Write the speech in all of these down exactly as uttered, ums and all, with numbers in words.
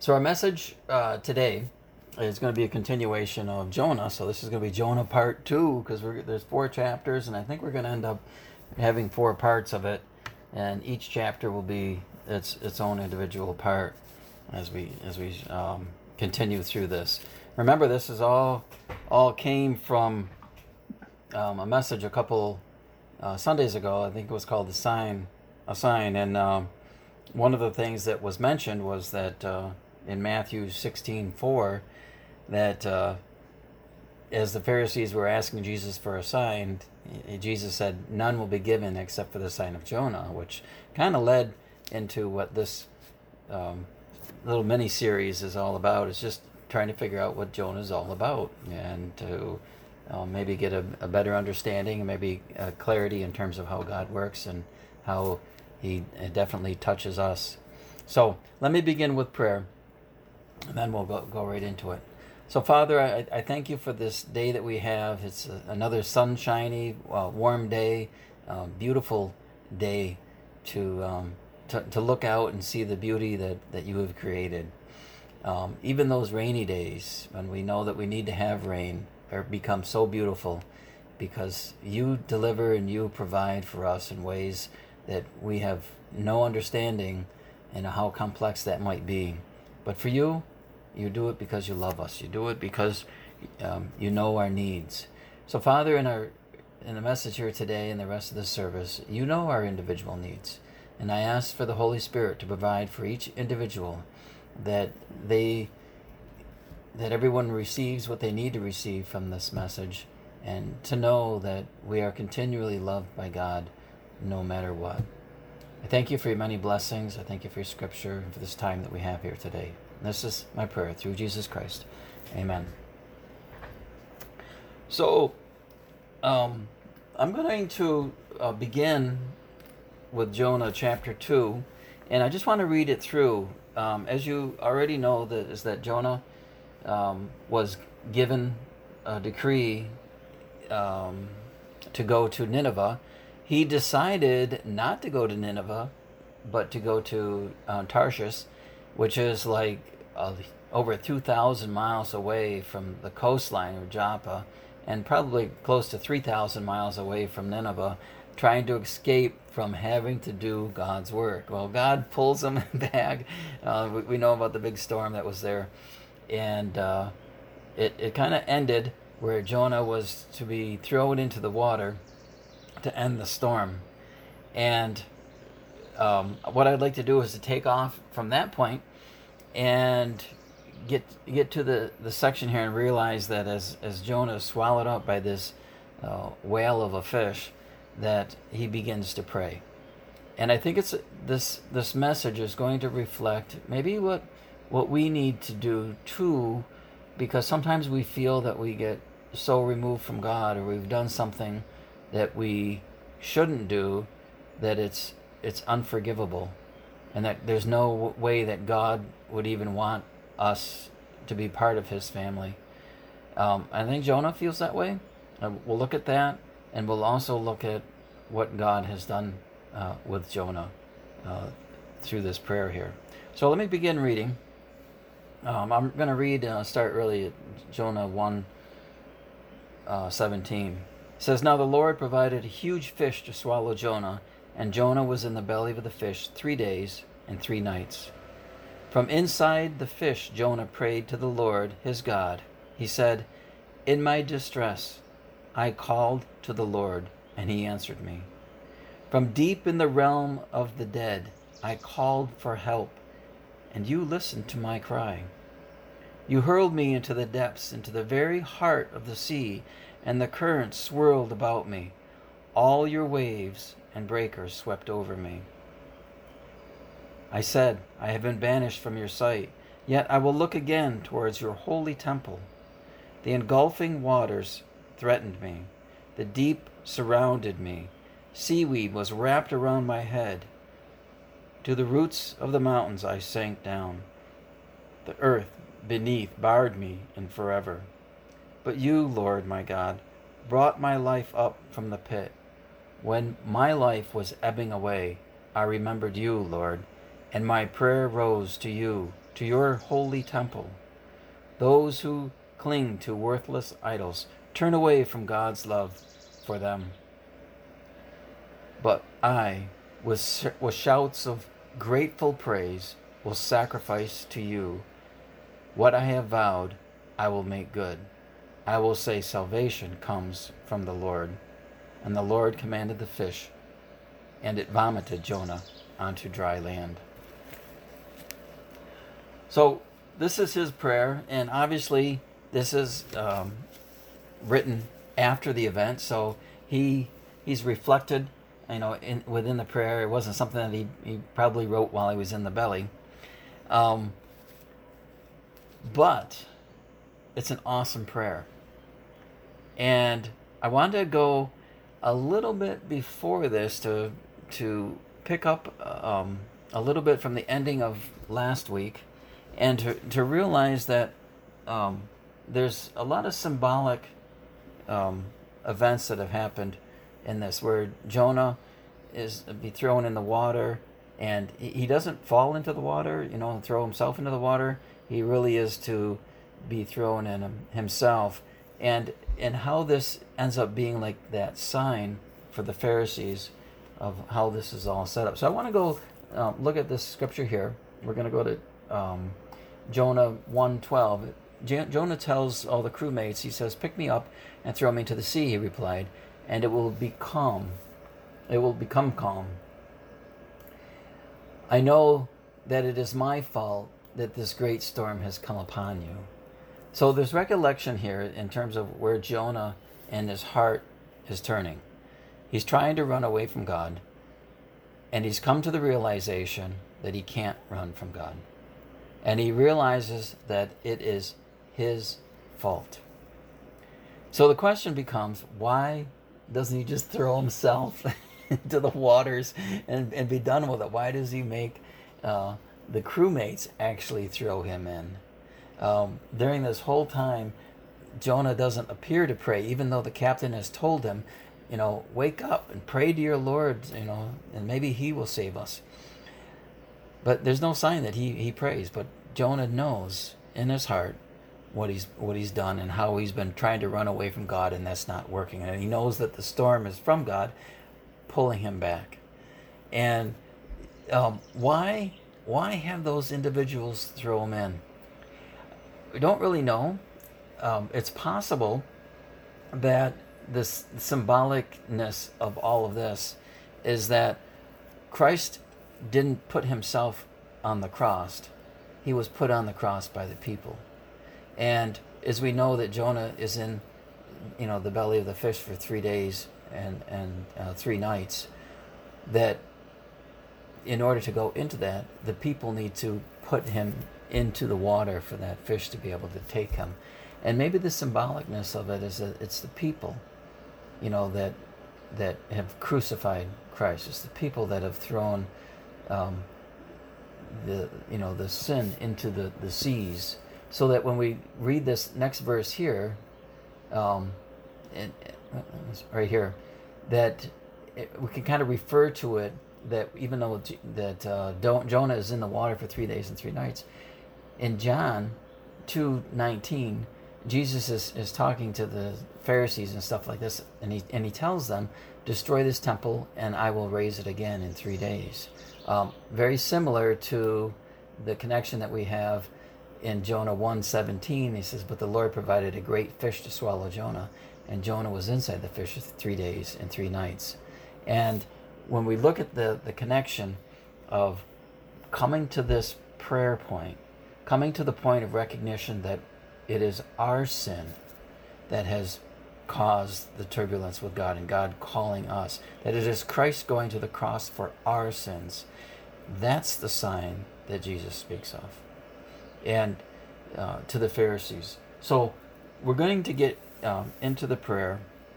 So our message uh, today is going to be a continuation of Jonah. So this is going to be Jonah part two because there's four chapters, and I think we're going to end up having four parts of it, and each chapter will be its its own individual part as we as we um, continue through this. Remember, this is all all came from um, a message a couple uh, Sundays ago. I think it was called the sign, a sign, and um, one of the things that was mentioned was that. Uh, in Matthew sixteen four, that uh, as the Pharisees were asking Jesus for a sign, Jesus said, none will be given except for the sign of Jonah, which kind of led into what this um, little mini-series is all about. It's just trying to figure out what Jonah is all about and to uh, maybe get a, a better understanding and maybe uh, clarity in terms of how God works and how he definitely touches us. So let me begin with prayer. And then we'll go, go right into it. So, Father, I, I thank you for this day that we have. It's a, another sunshiny, uh, warm day, uh, beautiful day to, um, to to look out and see the beauty that, that you have created. Um, even those rainy days when we know that we need to have rain are become so beautiful because you deliver and you provide for us in ways that we have no understanding and how complex that might be. But for you, you do it because you love us. You do it because um, you know our needs. So, Father, in our in the message here today and the rest of the service, you know our individual needs. And I ask for the Holy Spirit to provide for each individual that they that everyone receives what they need to receive from this message, and to know that we are continually loved by God no matter what. I thank you for your many blessings. I thank you for your scripture and for this time that we have here today. And this is my prayer through Jesus Christ. Amen. So, um, I'm going to uh, begin with Jonah chapter two, and I just want to read it through. Um, as you already know, that is that Jonah um, was given a decree um, to go to Nineveh. He decided not to go to Nineveh, but to go to uh, Tarshish, which is like uh, over two thousand miles away from the coastline of Joppa, and probably close to three thousand miles away from Nineveh, trying to escape from having to do God's work. Well, God pulls him back. Uh, we, we know about the big storm that was there, and uh, it, it kind of ended where Jonah was to be thrown into the water to end the storm. And um, what I'd like to do is to take off from that point and get get to the, the section here and realize that as, as Jonah is swallowed up by this uh, whale of a fish, that he begins to pray. And I think it's this this message is going to reflect maybe what what we need to do too, because sometimes we feel that we get so removed from God, or we've done something that we shouldn't do, that it's it's unforgivable, and that there's no way that God would even want us to be part of his family. Um, I think Jonah feels that way. Uh, we'll look at that, and we'll also look at what God has done uh, with Jonah uh, through this prayer here. So let me begin reading. Um, I'm going to read, uh, start really at Jonah one seventeen. It says, now the Lord provided a huge fish to swallow Jonah, and Jonah was in the belly of the fish three days and three nights. From inside the fish Jonah prayed to the Lord his God. He said, in my distress I called to the Lord, and he answered me. From deep in the realm of the dead I called for help, and you listened to my cry. You hurled me into the depths, into the very heart of the sea, and the currents swirled about me. All your waves and breakers swept over me. I said, I have been banished from your sight, yet I will look again towards your holy temple. The engulfing waters threatened me. The deep surrounded me. Seaweed was wrapped around my head. To the roots of the mountains I sank down. The earth beneath barred me in forever. But you, Lord my God, brought my life up from the pit. When my life was ebbing away, I remembered you, Lord, and my prayer rose to you to your holy temple. Those who cling to worthless idols turn away from God's love for them. But I, with, with shouts of grateful praise, will sacrifice to you. What I have vowed, I will make good. I will say salvation comes from the Lord. And the Lord commanded the fish, and it vomited Jonah onto dry land. So this is his prayer, and obviously this is um, written after the event. So he he's reflected, you know, in, within the prayer. It wasn't something that he, he probably wrote while he was in the belly. Um, but it's an awesome prayer. And I wanted to go a little bit before this to to pick up um, a little bit from the ending of last week, and to, to realize that um, there's a lot of symbolic um, events that have happened in this, where Jonah is be thrown in the water, and he, he doesn't fall into the water, you know, and throw himself into the water. He really is to be thrown in him, himself. And and how this ends up being like that sign for the Pharisees of how this is all set up. So I want to go uh, look at this scripture here. We're going to go to um, Jonah one twelve. J- Jonah tells all the crewmates, he says, "Pick me up and throw me into the sea," he replied, "and it will be calm. It will become calm. I know that it is my fault that this great storm has come upon you." So there's recollection here in terms of where Jonah and his heart is turning. He's trying to run away from God, and he's come to the realization that he can't run from God. And he realizes that it is his fault. So the question becomes, why doesn't he just throw himself into the waters and, and be done with it? Why does he make uh, the crewmates actually throw him in? Um, during this whole time, Jonah doesn't appear to pray, even though the captain has told him, you know, wake up and pray to your Lord, you know, and maybe he will save us. But there's no sign that he, he prays. But Jonah knows in his heart what he's what he's done and how he's been trying to run away from God, and that's not working. And he knows that the storm is from God, pulling him back. And um, why why have those individuals throw him in? We don't really know. Um, it's possible that this symbolicness of all of this is that Christ didn't put himself on the cross. He was put on the cross by the people. And as we know that Jonah is in, you know, the belly of the fish for three days and, and uh, three nights, that in order to go into that, the people need to put him into the water for that fish to be able to take him. And maybe the symbolicness of it is that it's the people, you know, that that have crucified Christ. It's the people that have thrown um, the you know the sin into the, the seas. So that when we read this next verse here, um, and, right here, that it, we can kind of refer to it that even though that uh, Jonah is in the water for three days and three nights, in John two nineteen, Jesus is, is talking to the Pharisees and stuff like this, and he and he tells them, "Destroy this temple, and I will raise it again in three days." Um, very similar to the connection that we have in Jonah one seventeen. He says, "But the Lord provided a great fish to swallow Jonah, and Jonah was inside the fish for three days and three nights." And when we look at the, the connection of coming to this prayer point, coming to the point of recognition that it is our sin that has caused the turbulence with God, and God calling us, that it is Christ going to the cross for our sins, that's the sign that Jesus speaks of. And uh, to the Pharisees. So we're going to get um, into the prayer,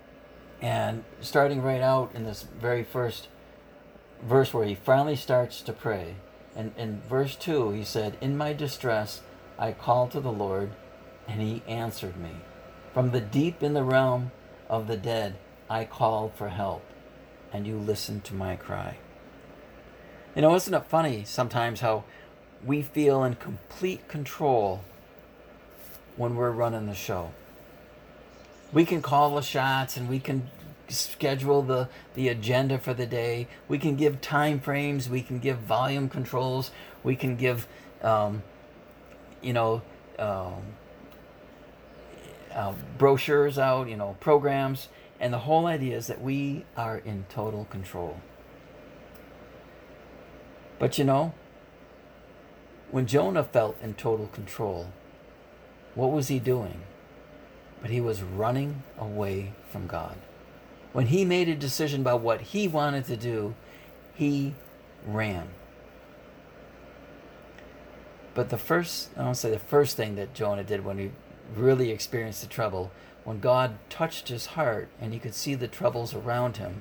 and starting right out in this very first verse where he finally starts to pray. And in verse two, he said, "In my distress, I called to the Lord, and he answered me. From the deep in the realm of the dead, I called for help, and you listened to my cry." You know, isn't it funny sometimes how we feel in complete control when we're running the show. We can call the shots and we can schedule the, the agenda for the day. We can give time frames. We can give volume controls. We can give, um, you know, um, uh, brochures out, you know, programs. And the whole idea is that we are in total control. But you know, when Jonah felt in total control, what was he doing? But he was running away from God. When he made a decision about what he wanted to do, he ran. But the first, I don't say the first thing that Jonah did when he really experienced the trouble, when God touched his heart and he could see the troubles around him,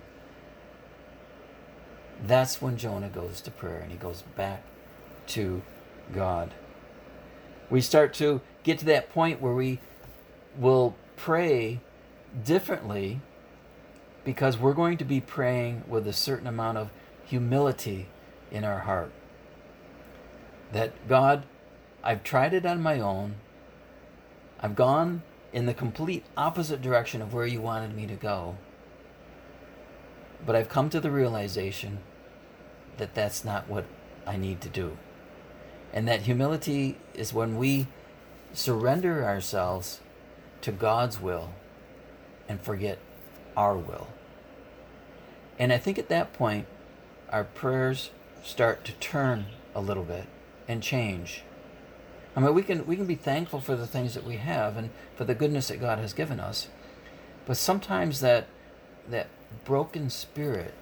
that's when Jonah goes to prayer and he goes back to God. We start to get to that point where we will pray differently because we're going to be praying with a certain amount of humility in our heart. That God, I've tried it on my own. I've gone in the complete opposite direction of where you wanted me to go. But I've come to the realization that that's not what I need to do. And that humility is when we surrender ourselves to God's will and forget our will. And I think at that point, our prayers start to turn a little bit and change. I mean, we can we can be thankful for the things that we have and for the goodness that God has given us. But sometimes that that broken spirit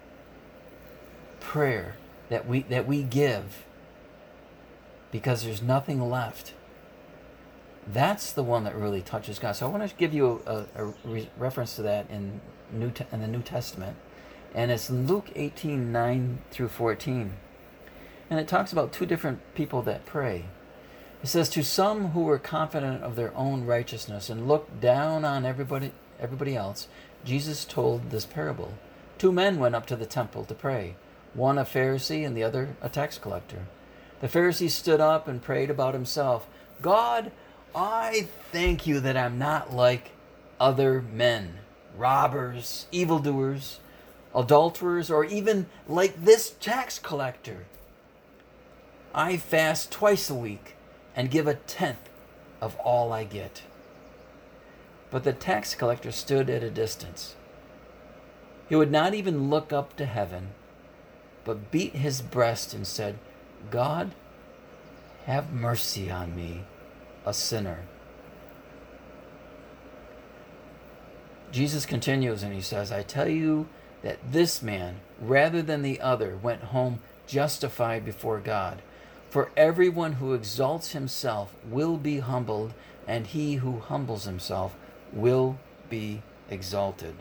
prayer that we that we give because there's nothing left, that's the one that really touches God. So I want to give you a, a, a re- reference to that in New Te- in the New Testament, and it's in Luke eighteen nine through fourteen, and it talks about two different people that pray. It says, "To some who were confident of their own righteousness and looked down on everybody everybody else, Jesus told this parable. Two men went up to the temple to pray, one a Pharisee and the other a tax collector. The Pharisee stood up and prayed about himself, 'God, I thank you that I'm not like other men, robbers, evildoers, adulterers, or even like this tax collector. I fast twice a week and give a tenth of all I get.' But the tax collector stood at a distance. He would not even look up to heaven, but beat his breast and said, 'God, have mercy on me, a sinner.'" Jesus continues and he says, "I tell you that this man, rather than the other, went home justified before God. For everyone who exalts himself will be humbled, and he who humbles himself will be exalted."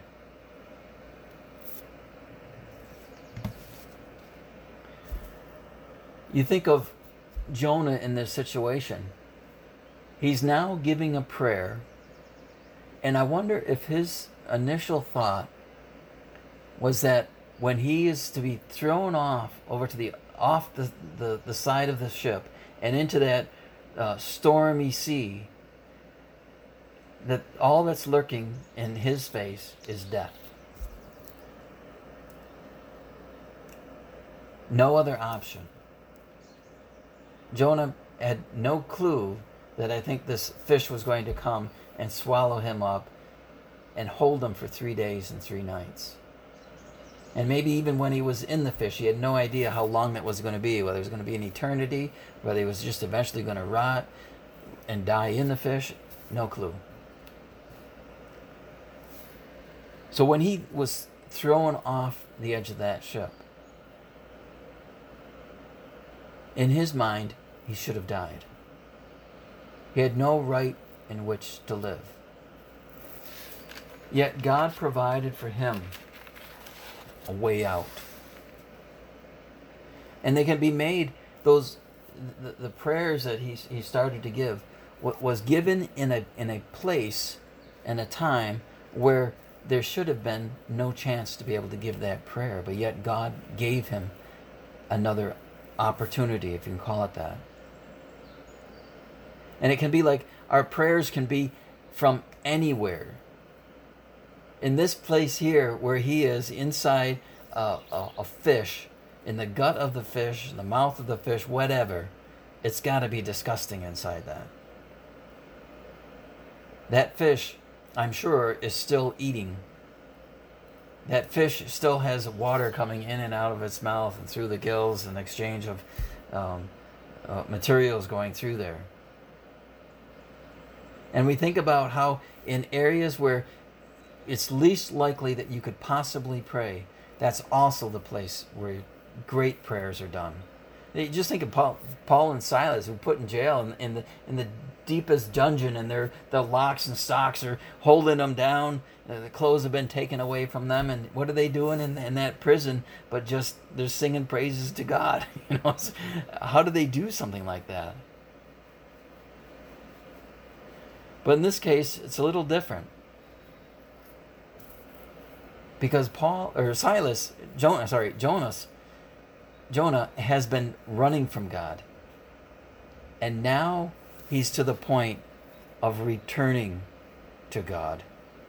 You think of Jonah in this situation. He's now giving a prayer, and I wonder if his initial thought was that when he is to be thrown off over to the off the, the, the side of the ship and into that uh, stormy sea, that all that's lurking in his face is death. No other option. Jonah had no clue that I think this fish was going to come and swallow him up and hold him for three days and three nights. And maybe even when he was in the fish, he had no idea how long that was going to be, whether it was going to be an eternity, whether he was just eventually going to rot and die in the fish. No clue. So when he was thrown off the edge of that ship, in his mind, he should have died. He had no right in which to live. Yet God provided for him a way out. And they can be made, those the, the prayers that he, he started to give was given in a in a place and a time where there should have been no chance to be able to give that prayer, but yet God gave him another opportunity, if you can call it that. And it can be like our prayers can be from anywhere. In this place here, where he is inside uh, a, a fish, in the gut of the fish, in the mouth of the fish, whatever, it's got to be disgusting inside that. That fish, I'm sure, is still eating. That fish still has water coming in and out of its mouth and through the gills, and exchange of um, uh, materials going through there. And we think about how in areas where it's least likely that you could possibly pray, that's also the place where great prayers are done. You just think of Paul, Paul and Silas, who were put in jail in, in the in the deepest dungeon, and their the locks and stocks are holding them down. Uh, the clothes have been taken away from them, and what are they doing in, in that prison? But just they're singing praises to God. You know, how do they do something like that? But in this case, it's a little different. Because Paul, or Silas, Jonah, sorry, Jonas, Jonah has been running from God. And now he's to the point of returning to God.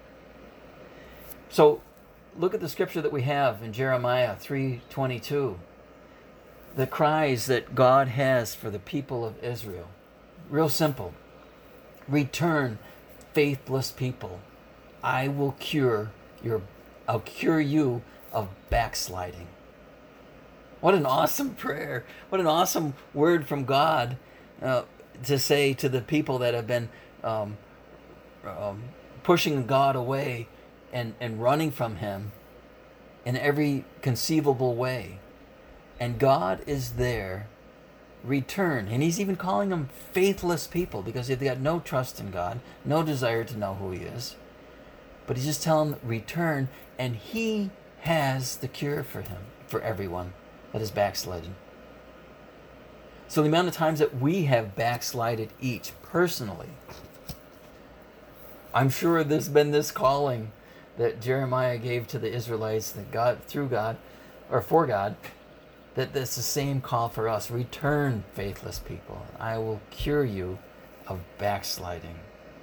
So look at the scripture that we have in Jeremiah three twenty-two. The cries that God has for the people of Israel. Real simple. Return, faithless people. I will cure your I'll cure you of backsliding. What an awesome prayer. What an awesome word from God uh, to say to the people that have been um, um, pushing God away and, and running from him in every conceivable way. And God is there. Return. And he's even calling them faithless people because they've got no trust in God, no desire to know who he is. But he's just telling them, return, and he has the cure for him, for everyone that is backsliding. So the amount of times that we have backslided each personally, I'm sure there's been this calling that Jeremiah gave to the Israelites, that God, through God, or for God, that it's the same call for us. Return, faithless people. I will cure you of backsliding.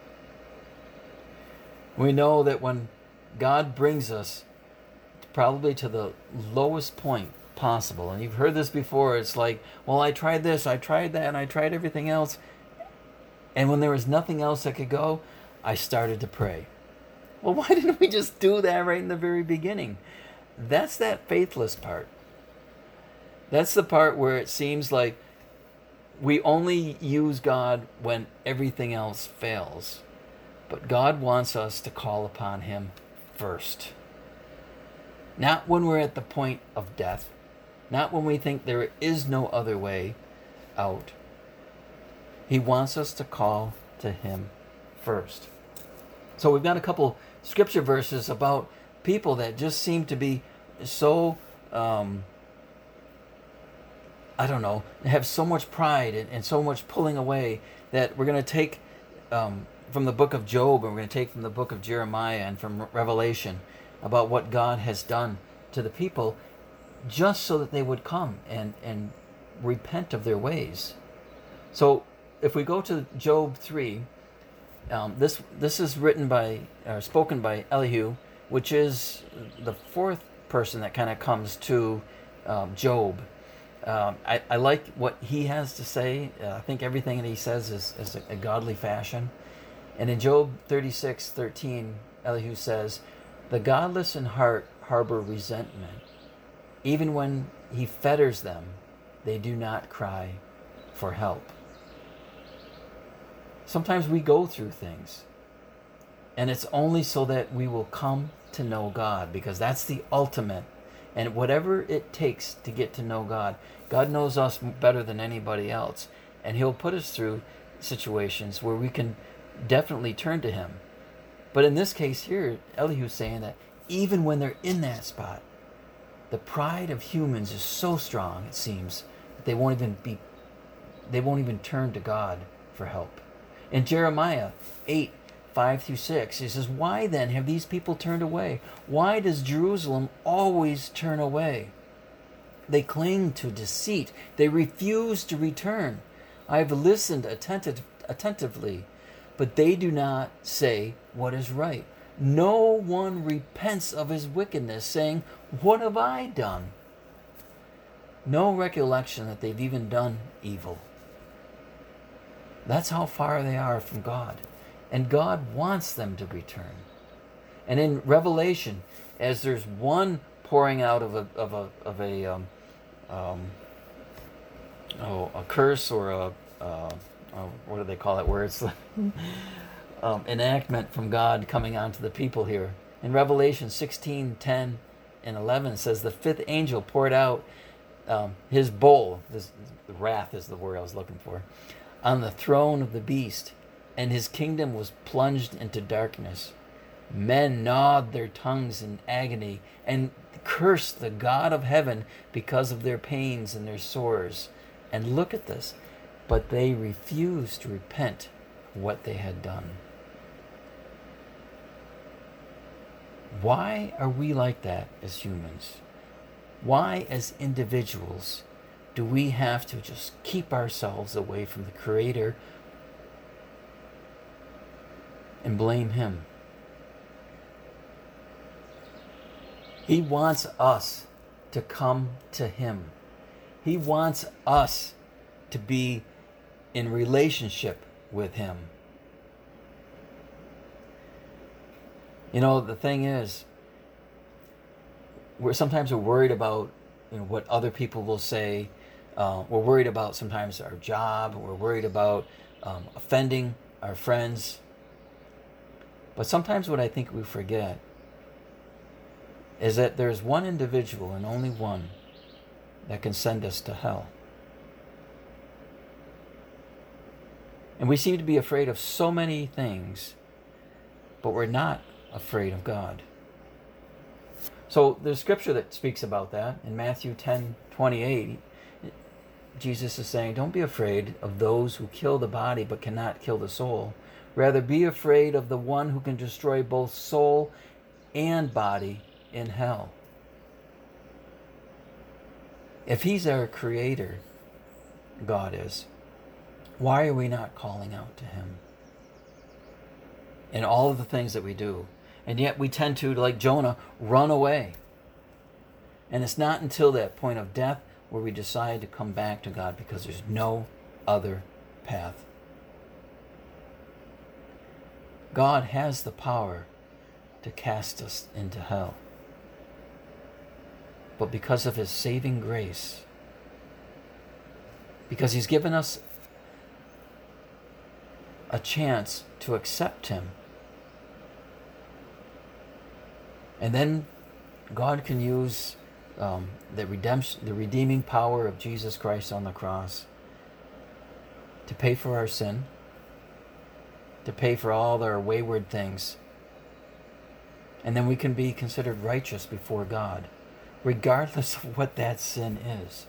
We know that when God brings us probably to the lowest point possible, and you've heard this before, it's like, well, I tried this, I tried that, and I tried everything else, and when there was nothing else that could go, I started to pray. Well, why didn't we just do that right in the very beginning? That's that faithless part. That's the part where it seems like we only use God when everything else fails. But God wants us to call upon him first. Not when we're at the point of death. Not when we think there is no other way out. He wants us to call to him first. So we've got a couple scripture verses about people that just seem to be so... Um, I don't know, have so much pride and, and so much pulling away that we're going to take um, from the book of Job, and we're going to take from the book of Jeremiah and from Revelation about what God has done to the people just so that they would come and, and repent of their ways. So if we go to Job three, um, this this is written by, or spoken by Elihu, which is the fourth person that kind of comes to um, Job. Um, I, I like what he has to say. Uh, I think everything that he says is, is a, a godly fashion. And in Job thirty-six thirteen, Elihu says, the godless in heart harbor resentment. Even when he fetters them, they do not cry for help. Sometimes we go through things, and it's only so that we will come to know God, because that's the ultimate. And whatever it takes to get to know God, God knows us better than anybody else. And he'll put us through situations where we can definitely turn to him. But in this case here, Elihu's saying that even when they're in that spot, the pride of humans is so strong, it seems, that they won't even be, they won't even turn to God for help. In Jeremiah eight, five through six, he says, why then have these people turned away? Why does Jerusalem always turn away? They cling to deceit. They refuse to return. I have listened attentive, attentively, but they do not say what is right. No one repents of his wickedness, saying, what have I done? No recollection that they've even done evil. That's how far they are from God. And God wants them to return. And in Revelation, as there's one pouring out of a of a of a um, um, oh a curse or a uh, oh, what do they call it? Where it's um, enactment from God coming onto the people here. In Revelation sixteen, ten, and eleven, it says the fifth angel poured out um, his bowl. This wrath is the word I was looking for, on the throne of the beast, and his kingdom was plunged into darkness. Men gnawed their tongues in agony and cursed the God of heaven because of their pains and their sores. And look at this. But they refused to repent of what they had done. Why are we like that as humans? Why, as individuals, do we have to just keep ourselves away from the Creator and blame Him? He wants us to come to Him. He wants us to be in relationship with Him. You know, the thing is, we're sometimes we're worried about, you know, what other people will say. Uh, we're worried about sometimes our job. We're worried about um, offending our friends. But sometimes what I think we forget is that there's one individual and only one that can send us to hell. And we seem to be afraid of so many things, but we're not afraid of God. So there's scripture that speaks about that. In Matthew ten twenty-eight, Jesus is saying, don't be afraid of those who kill the body but cannot kill the soul. Rather, be afraid of the one who can destroy both soul and body in hell. If He's our Creator, God is, why are we not calling out to Him in all of the things that we do? And yet we tend to, like Jonah, run away. And it's not until that point of death where we decide to come back to God, because there's no other path. God has the power to cast us into hell. But because of His saving grace, because He's given us a chance to accept Him, and then God can use um, the redemption, the redeeming power of Jesus Christ on the cross to pay for our sin, to pay for all our wayward things, and then we can be considered righteous before God, regardless of what that sin is.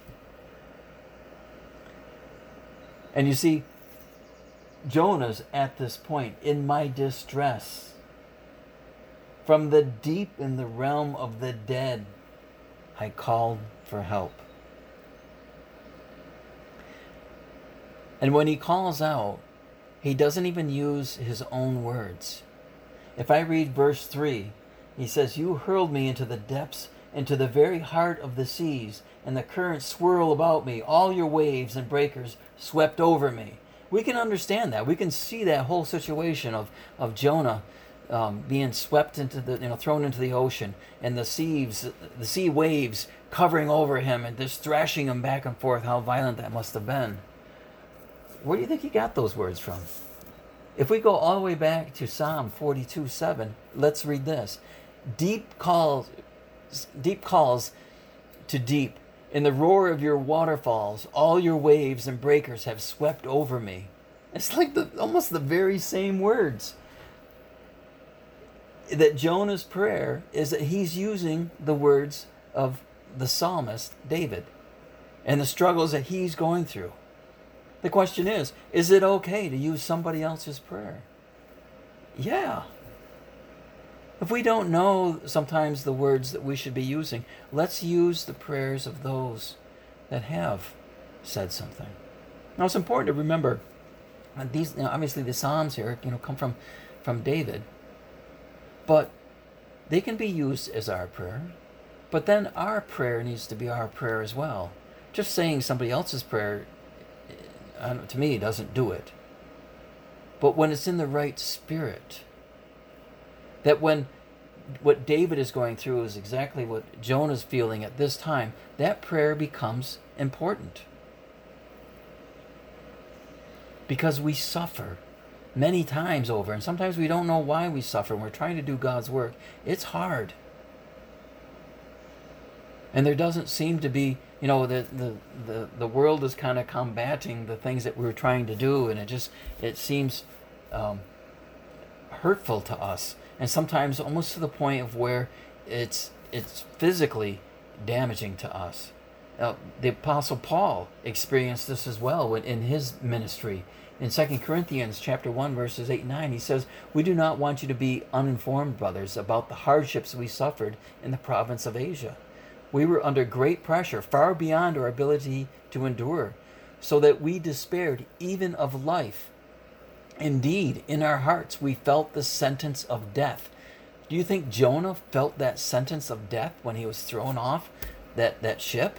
And you see, Jonah's at this point, in my distress, from the deep in the realm of the dead, I called for help. And when he calls out, he doesn't even use his own words. If I read verse three, he says, you hurled me into the depths, into the very heart of the seas, and the currents swirl about me. All your waves and breakers swept over me. We can understand that. We can see that whole situation of, of Jonah um, being swept into the, you know, thrown into the ocean, and the seas, the sea waves covering over him and just thrashing him back and forth. How violent that must have been. Where do you think he got those words from? If we go all the way back to Psalm forty-two seven, let's read this. Deep calls, deep calls to deep. In the roar of your waterfalls, all your waves and breakers have swept over me. It's like the almost the very same words. That Jonah's prayer is that he's using the words of the psalmist David and the struggles that he's going through. The question is, is it okay to use somebody else's prayer? Yeah. If we don't know sometimes the words that we should be using, let's use the prayers of those that have said something. Now it's important to remember that these, you know, obviously the Psalms here, you know, come from, from David, but they can be used as our prayer. But then our prayer needs to be our prayer as well. Just saying somebody else's prayer, uh, to me, doesn't do it. But when it's in the right spirit, that when what David is going through is exactly what Jonah's feeling at this time, that prayer becomes important. Because we suffer many times over, and sometimes we don't know why we suffer, and we're trying to do God's work. It's hard. And there doesn't seem to be, you know, the the, the, the world is kind of combating the things that we're trying to do, and it just, it seems um, hurtful to us. And sometimes almost to the point of where it's it's physically damaging to us. Uh, the Apostle Paul experienced this as well when, in his ministry. In Second Corinthians chapter one, verses eight and nine, he says, "We do not want you to be uninformed, brothers, about the hardships we suffered in the province of Asia. We were under great pressure, far beyond our ability to endure, so that we despaired even of life. Indeed, in our hearts we felt the sentence of death." Do you think Jonah felt that sentence of death when he was thrown off that, that ship?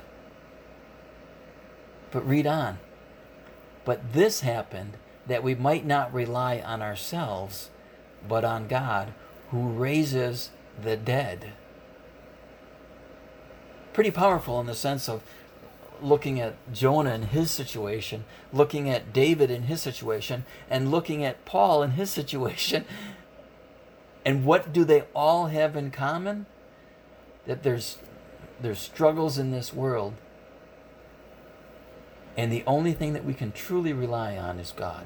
But read on. "But this happened that we might not rely on ourselves, but on God, who raises the dead." Pretty powerful in the sense of looking at Jonah in his situation, looking at David in his situation, and looking at Paul in his situation. And what do they all have in common? That there's there's struggles in this world, and the only thing that we can truly rely on is God.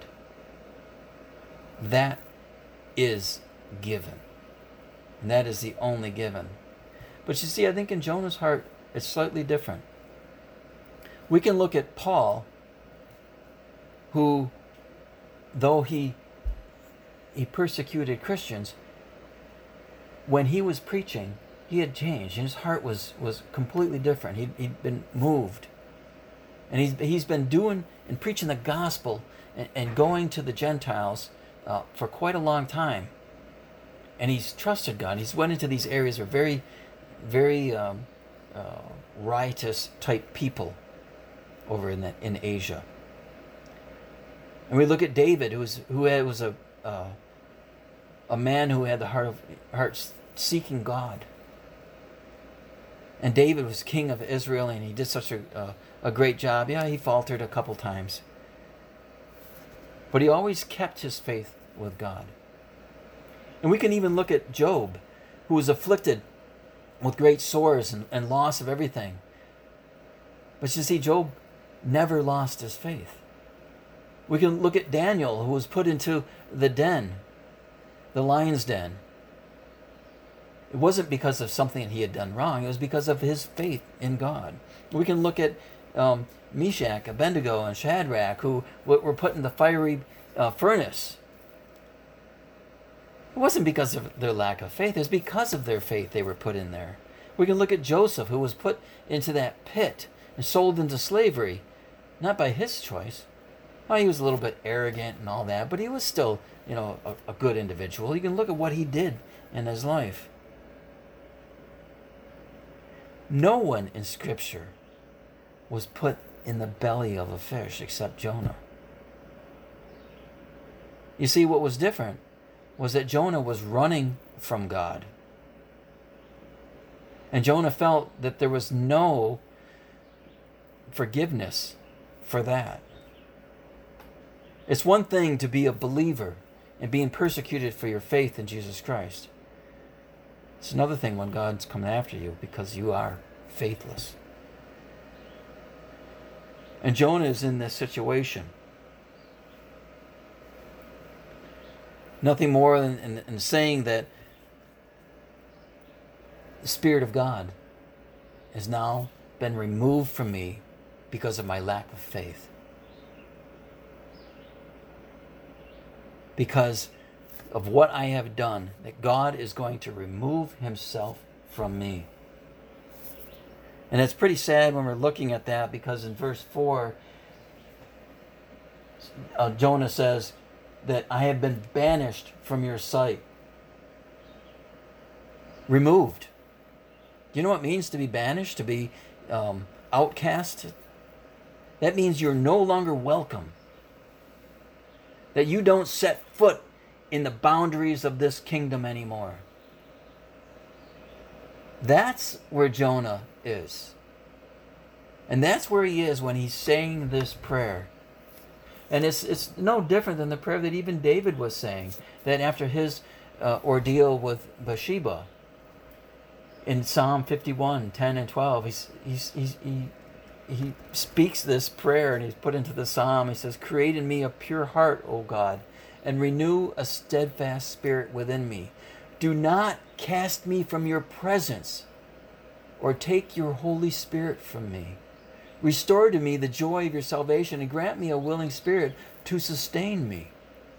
That is given. And that is the only given. But you see, I think in Jonah's heart, it's slightly different. We can look at Paul, who, though he he persecuted Christians, when he was preaching, he had changed. And his heart was, was completely different. He'd, he'd been moved. And he's, he's been doing and preaching the gospel and, and going to the Gentiles uh, for quite a long time. And he's trusted God. He's went into these areas where very, very um, uh, riotous type people over in the, in Asia. And we look at David, who was who had, was a uh, a man who had the heart of heart seeking God. And David was king of Israel, and he did such a uh, a great job. Yeah, he faltered a couple times, but he always kept his faith with God. And we can even look at Job, who was afflicted with great sores and, and loss of everything. But you see, Job never lost his faith. We can look at Daniel, who was put into the den, the lion's den. It wasn't because of something that he had done wrong. It was because of his faith in God. We can look at um, Meshach, Abednego, and Shadrach, who were put in the fiery uh, furnace. It wasn't because of their lack of faith. It was because of their faith they were put in there. We can look at Joseph, who was put into that pit and sold into slavery, not by his choice. Well, he was a little bit arrogant and all that, but he was still, you know, a, a good individual. You can look at what he did in his life. No one in Scripture was put in the belly of a fish except Jonah. You see, what was different was that Jonah was running from God. And Jonah felt that there was no forgiveness for that. It's one thing to be a believer and being persecuted for your faith in Jesus Christ. It's another thing when God's coming after you because you are faithless. And Jonah is in this situation. Nothing more than in, in saying that the Spirit of God has now been removed from me because of my lack of faith. Because of what I have done, that God is going to remove himself from me. And it's pretty sad when we're looking at that, because in verse four, uh, Jonah says that I have been banished from your sight. Removed. Do you know what it means to be banished, to be um, outcast? That means you're no longer welcome. That you don't set foot in the boundaries of this kingdom anymore. That's where Jonah is. And that's where he is when he's saying this prayer. And it's it's no different than the prayer that even David was saying, that after his uh, ordeal with Bathsheba. In Psalm fifty-one, ten and twelve, he's, he's, he's, he, he speaks this prayer, and he's put into the psalm. He says, create in me a pure heart, O God, and renew a steadfast spirit within me. Do not cast me from your presence, or take your Holy Spirit from me. Restore to me the joy of your salvation, and grant me a willing spirit to sustain me.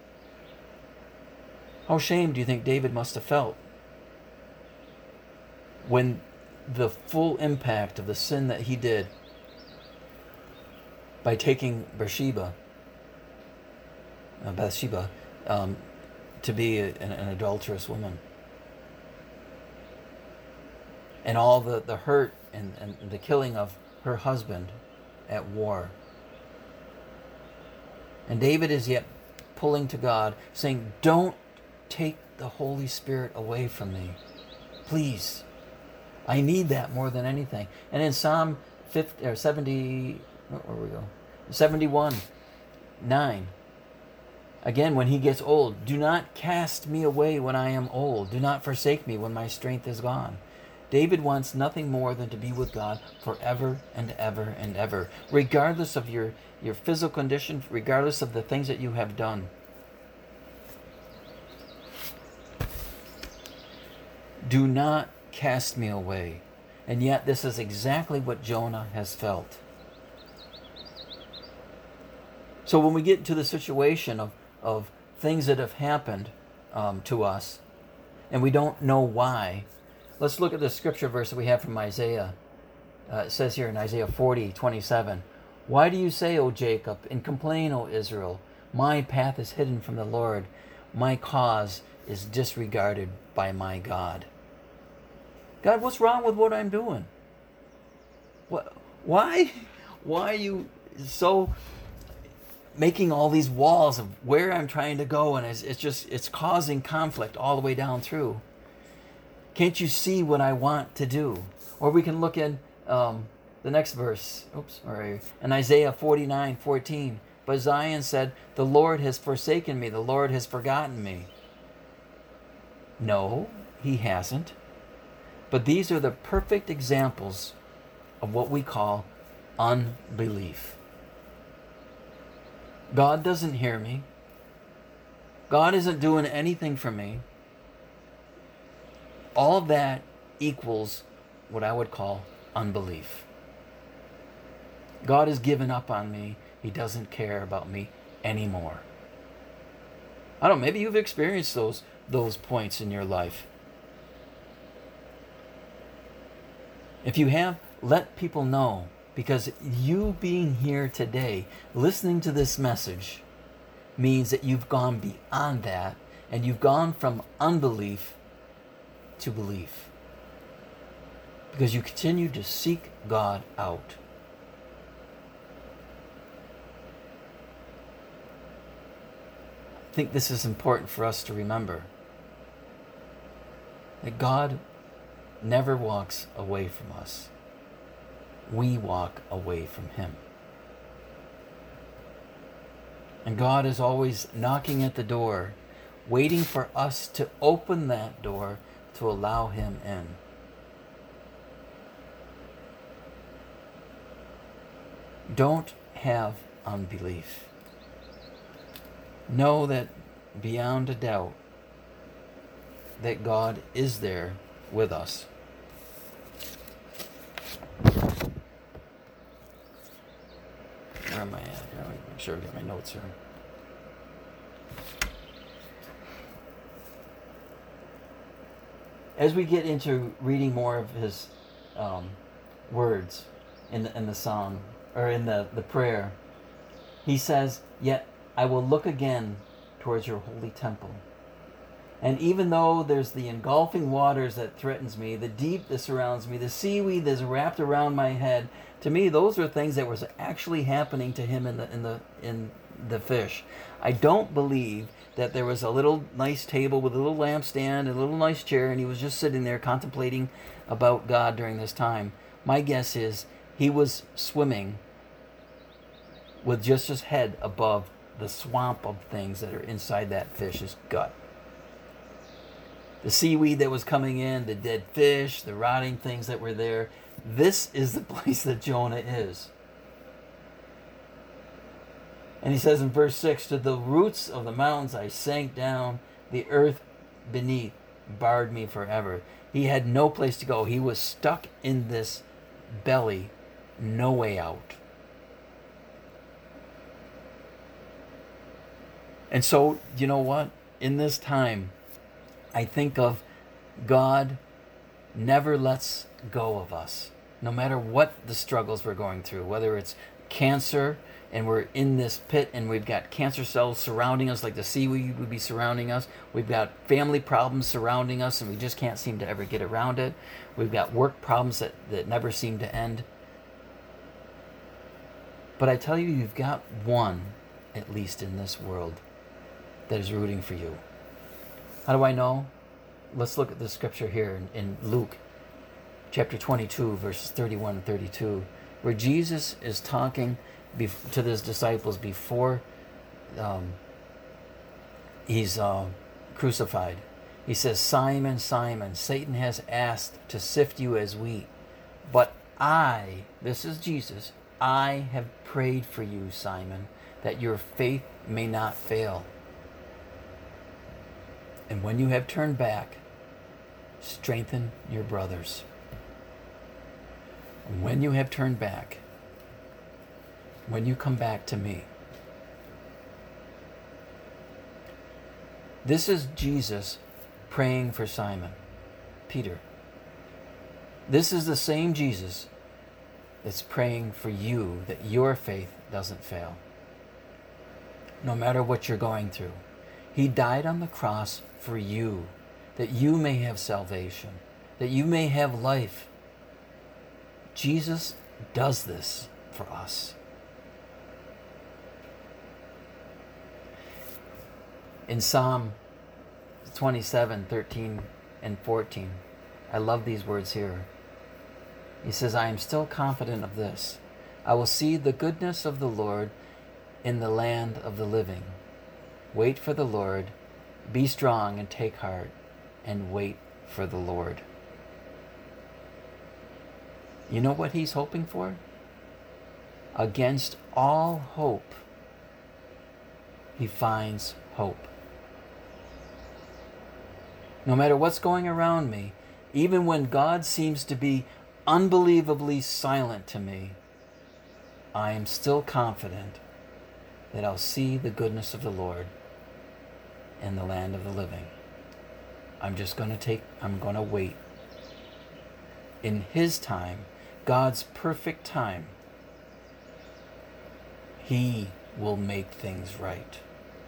How ashamed do you think David must have felt when the full impact of the sin that he did by taking Bathsheba, uh, Bathsheba, um, to be a, an, an adulterous woman, and all the, the hurt and, and the killing of her husband at war. And David is yet pulling to God, saying, don't take the Holy Spirit away from me. Please. I need that more than anything. And in Psalm fifty, or seventy, where we go? seventy-one, nine. Again, when he gets old, do not cast me away when I am old. Do not forsake me when my strength is gone. David wants nothing more than to be with God forever and ever and ever, regardless of your, your physical condition, regardless of the things that you have done. Do not cast me away. And yet this is exactly what Jonah has felt. So when we get to the situation of, of things that have happened um, to us, and we don't know why, let's look at the scripture verse that we have from Isaiah. Uh, it says here in Isaiah forty, twenty-seven, why do you say, O Jacob, and complain, O Israel? My path is hidden from the Lord. My cause is disregarded by my God. God, what's wrong with what I'm doing? What? Why? Why are you so making all these walls of where I'm trying to go, and it's, it's just it's causing conflict all the way down through? Can't you see what I want to do? Or we can look in um, the next verse. Oops, or in Isaiah forty-nine, fourteen. But Zion said, the Lord has forsaken me. The Lord has forgotten me. No, he hasn't. But these are the perfect examples of what we call unbelief. God doesn't hear me. God isn't doing anything for me. All of that equals what I would call unbelief. God has given up on me. He doesn't care about me anymore. I don't know, maybe you've experienced those, those points in your life. If you have, let people know, because you being here today, listening to this message, means that you've gone beyond that, and you've gone from unbelief to belief. Because you continue to seek God out. I think this is important for us to remember. That God never walks away from us. We walk away from him. And God is always knocking at the door, waiting for us to open that door to allow him in. Don't have unbelief. Know that beyond a doubt that God is there with us. Where am I at? Let me make sure I get my notes here. as we get into reading more of his um, words in the, in the song, or in the, the prayer, he says, "Yet I will look again towards your holy temple. And even though there's the engulfing waters that threatens me, the deep that surrounds me, the seaweed that's wrapped around my head," to me, those are things that was actually happening to him in the in the in the fish. I don't believe that there was a little nice table with a little lampstand and a little nice chair, and he was just sitting there contemplating about God during this time. My guess is he was swimming with just his head above the swamp of things that are inside that fish's gut. The seaweed that was coming in, the dead fish, the rotting things that were there. This is the place that Jonah is. And he says in verse six, "To the roots of the mountains I sank down, the earth beneath barred me forever." He had no place to go. He was stuck in this belly, no way out. And so, you know what? In this time, I think of God never lets go of us. No matter what the struggles we're going through, whether it's cancer and we're in this pit and we've got cancer cells surrounding us like the seaweed would be surrounding us. We've got family problems surrounding us and we just can't seem to ever get around it. We've got work problems that, that never seem to end. But I tell you, you've got one, at least in this world, that is rooting for you. How do I know? Let's look at the scripture here in, in Luke chapter twenty-two, verses thirty-one and thirty-two, where Jesus is talking bef- to his disciples before um, he's uh, crucified. He says, "Simon, Simon, Satan has asked to sift you as wheat, but I," this is Jesus, "I have prayed for you, Simon, that your faith may not fail. And when you have turned back, strengthen your brothers." When you have turned back, when you come back to me. This is Jesus praying for Simon Peter. This is the same Jesus that's praying for you, that your faith doesn't fail. No matter what you're going through. He died on the cross for you, that you may have salvation, that you may have life. Jesus does this for us. In Psalm twenty-seven, thirteen and fourteen, I love these words here. He says, "I am still confident of this. I will see the goodness of the Lord in the land of the living. Wait for the Lord. Be strong and take heart, and wait for the Lord." You know what he's hoping for? Against all hope, he finds hope. No matter what's going around me, even when God seems to be unbelievably silent to me, I am still confident that I'll see the goodness of the Lord in the land of the living. I'm just going to take, I'm going to wait. In his time, God's perfect time, he will make things right.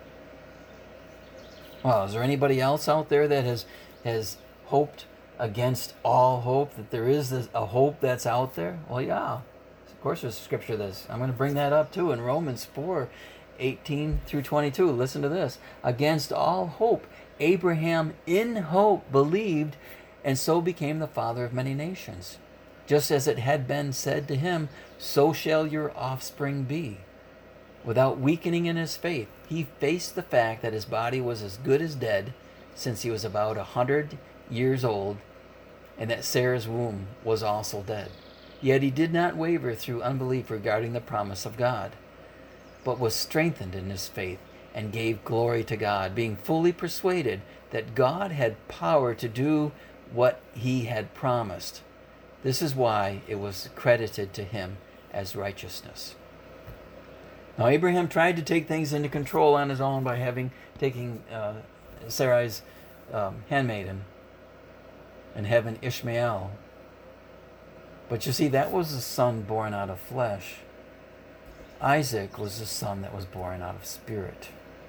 Well, is there anybody else out there that has has hoped against all hope, that there is this, a hope that's out there? Well, yeah. Of course there's scripture that's, I'm going to bring that up too in Romans four, eighteen through twenty-two. Listen to this. "Against all hope, Abraham in hope believed, and so became the father of many nations. Just as it had been said to him, so shall your offspring be." Without weakening in his faith, he faced the fact that his body was as good as dead, since he was about a hundred years old, and that Sarah's womb was also dead. Yet he did not waver through unbelief regarding the promise of God, but was strengthened in his faith and gave glory to God, being fully persuaded that God had power to do what he had promised. This is why it was credited to him as righteousness. Now Abraham tried to take things into control on his own by having taking uh, Sarai's um, handmaiden. and having Ishmael. But you see, that was a son born out of flesh. Isaac was a son that was born out of spirit.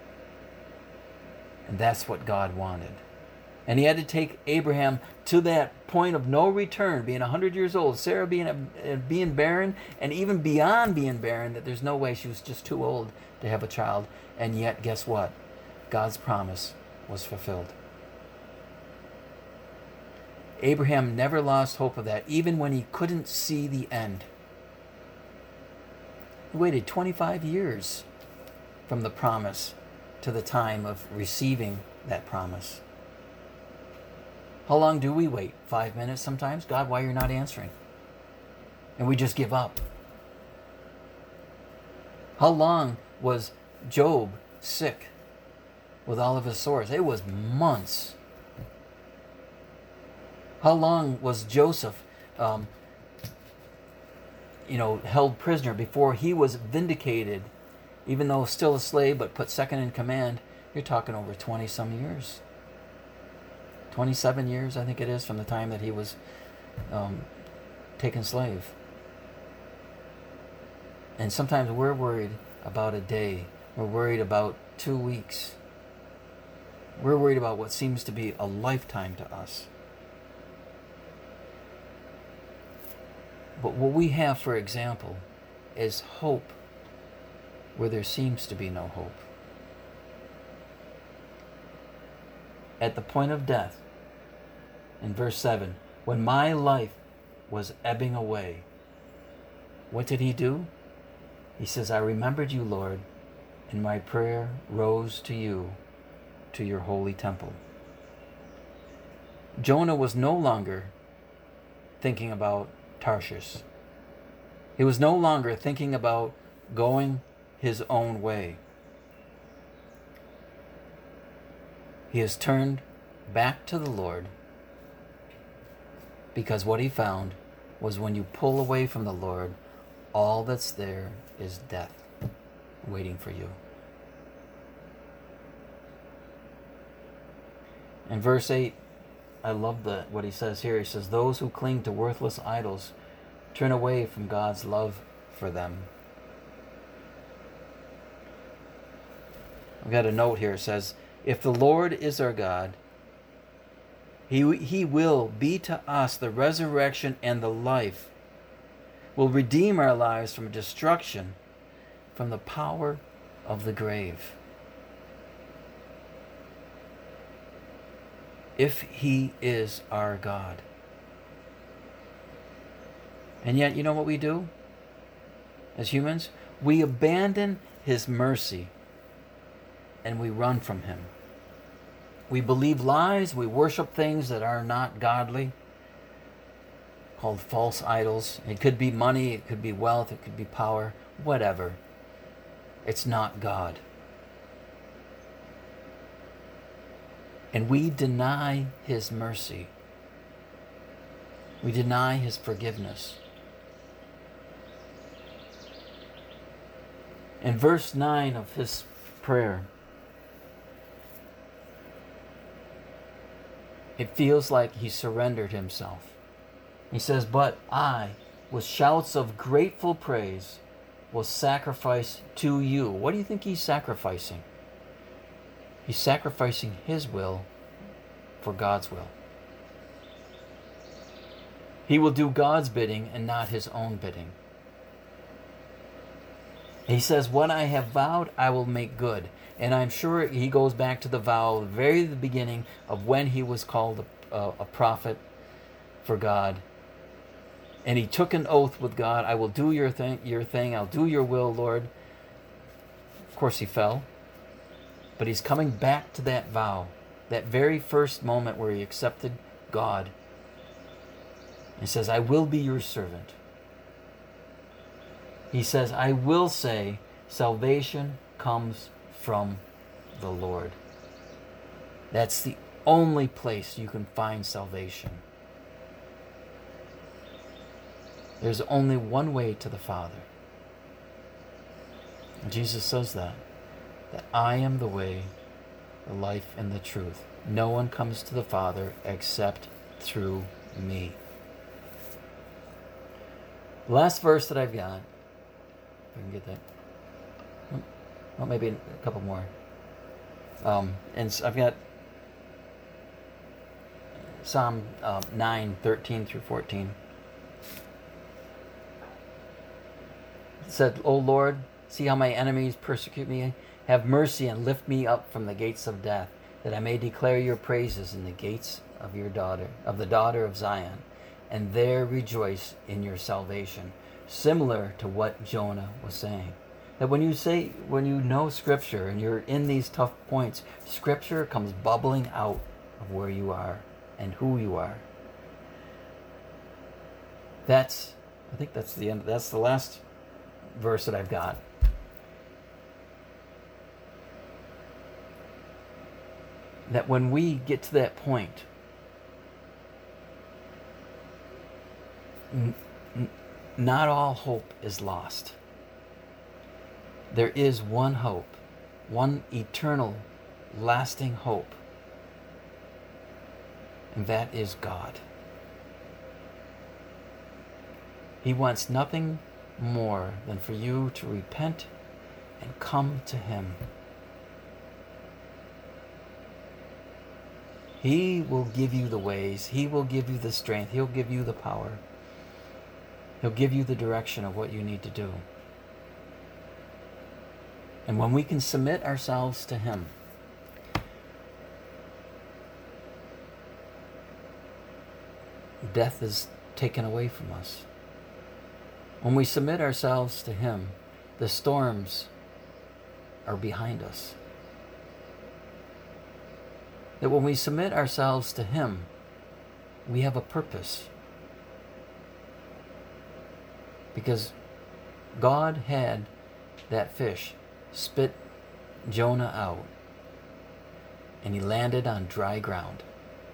And that's what God wanted. And he had to take Abraham to that point of no return, being one hundred years old, Sarah being a, being barren, and even beyond being barren, that there's no way, she was just too old to have a child. And yet, guess what? God's promise was fulfilled. Abraham never lost hope of that, even when he couldn't see the end. He waited twenty-five years from the promise to the time of receiving that promise. How long do we wait? Five minutes sometimes? God, why you're not answering? And we just give up. How long was Job sick with all of his sores? It was months. How long was Joseph, um, you know, held prisoner before he was vindicated, even though still a slave, but put second in command? You're talking over twenty some years. twenty-seven years, I think it is, from the time that he was um, taken slave. And sometimes we're worried about a day. We're worried about two weeks. We're worried about what seems to be a lifetime to us. But what we have, for example, is hope where there seems to be no hope. At the point of death, in verse seven, when my life was ebbing away, what did he do? He says, I remembered you, Lord, and my prayer rose to you, to your holy temple. Jonah was no longer thinking about Tarshish. He was no longer thinking about going his own way. He has turned back to the Lord, because what he found was when you pull away from the Lord, all that's there is death waiting for you. In verse eight, I love the, what he says here. He says, those who cling to worthless idols turn away from God's love for them. I've got a note here. It says, if the Lord is our God, He, he will be to us the resurrection and the life, will redeem our lives from destruction, from the power of the grave. If he is our God. And yet, you know what we do as humans? We abandon his mercy and we run from him. We believe lies, we worship things that are not godly, called false idols. It could be money, it could be wealth, it could be power, whatever. It's not God. And we deny his mercy. We deny his forgiveness. In verse nine of his prayer, it feels like he surrendered himself. He says, but I, with shouts of grateful praise, will sacrifice to you. What do you think he's sacrificing? He's sacrificing his will for God's will. He will do God's bidding and not his own bidding. He says, what I have vowed, I will make good. And I'm sure he goes back to the vow, the very the beginning of when he was called a, a, a prophet for God. And he took an oath with God, I will do your thing, your thing, I'll do your will, Lord. Of course he fell. But he's coming back to that vow, that very first moment where he accepted God. He says, I will be your servant. He says, I will say, salvation comes from the Lord. That's the only place you can find salvation. There's only one way to the Father. And Jesus says that. That I am the way, the life, and the truth. No one comes to the Father except through me. The last verse that I've got, if I can get that. Well, maybe a couple more. Um, and I've got Psalm uh, nine, thirteen through fourteen. It said, O Lord, see how my enemies persecute me. Have mercy and lift me up from the gates of death, that I may declare your praises in the gates of your daughter, of the daughter of Zion, and there rejoice in your salvation. Similar to what Jonah was saying. That when you say, when you know Scripture and you're in these tough points, Scripture comes bubbling out of where you are and who you are. That's, I think that's the end. That's the last verse that I've got. That when we get to that point, n- n- not all hope is lost. There is one hope, one eternal, lasting hope, and that is God. He wants nothing more than for you to repent and come to Him. He will give you the ways. He will give you the strength. He'll give you the power. He'll give you the direction of what you need to do. And when we can submit ourselves to Him, death is taken away from us. When we submit ourselves to Him, the storms are behind us. That when we submit ourselves to Him, we have a purpose. Because God had that fish spit Jonah out, and he landed on dry ground.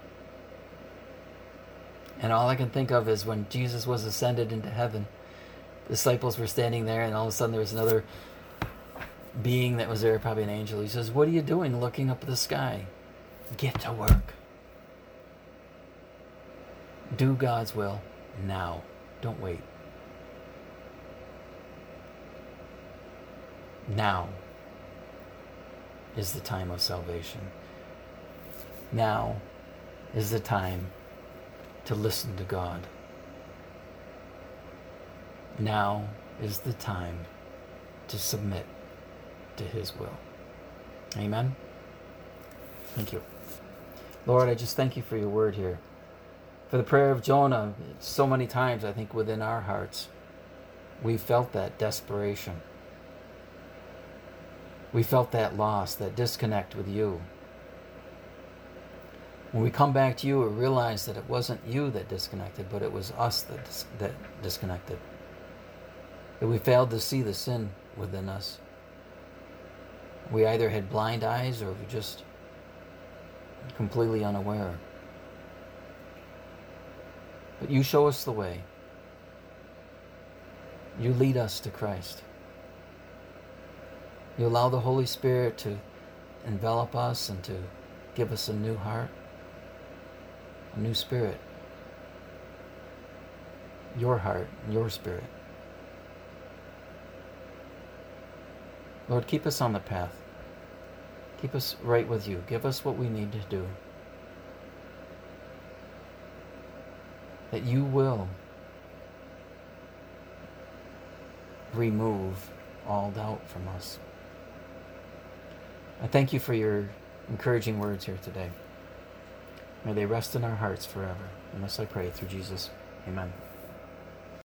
And all I can think of is when Jesus was ascended into heaven, the disciples were standing there, and all of a sudden there was another being that was there, probably an angel. He says, "What are you doing looking up at the sky? Get to work. Do God's will now. Don't wait. Now is the time of salvation. Now is the time to listen to God. Now is the time to submit to His will." Amen. Thank you. Lord, I just thank you for your word here. For the prayer of Jonah, so many times I think within our hearts, we felt that desperation. We felt that loss, that disconnect with you. When we come back to you, we realize that it wasn't you that disconnected, but it was us that, dis- that disconnected. That we failed to see the sin within us. We either had blind eyes or we just completely unaware. But you show us the way. You lead us to Christ. You allow the Holy Spirit to envelop us and to give us a new heart, a new spirit. Your heart, your spirit. Lord, keep us on the path. Keep us right with you. Give us what we need to do. That you will remove all doubt from us. I thank you for your encouraging words here today. May they rest in our hearts forever. And this I pray through Jesus. Amen.